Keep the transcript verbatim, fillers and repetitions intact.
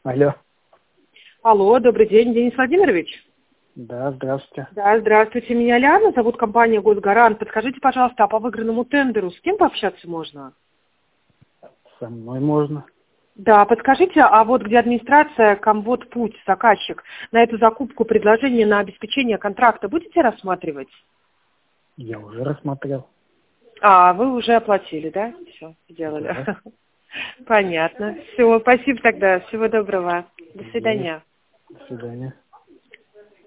Алло. Алло, добрый день, Денис Владимирович. Да, здравствуйте. Да, здравствуйте, меня Ляна, зовут компания «Госгарант». Подскажите, пожалуйста, а по выигранному тендеру с кем пообщаться можно? Со мной можно. Да, подскажите, а вот где администрация Комвод Путь, заказчик, на эту закупку предложение на обеспечение контракта будете рассматривать? Я уже рассмотрел. А, вы уже оплатили, да? Все, сделали. Да. Понятно. Все, спасибо тогда. Всего доброго. До свидания. До свидания.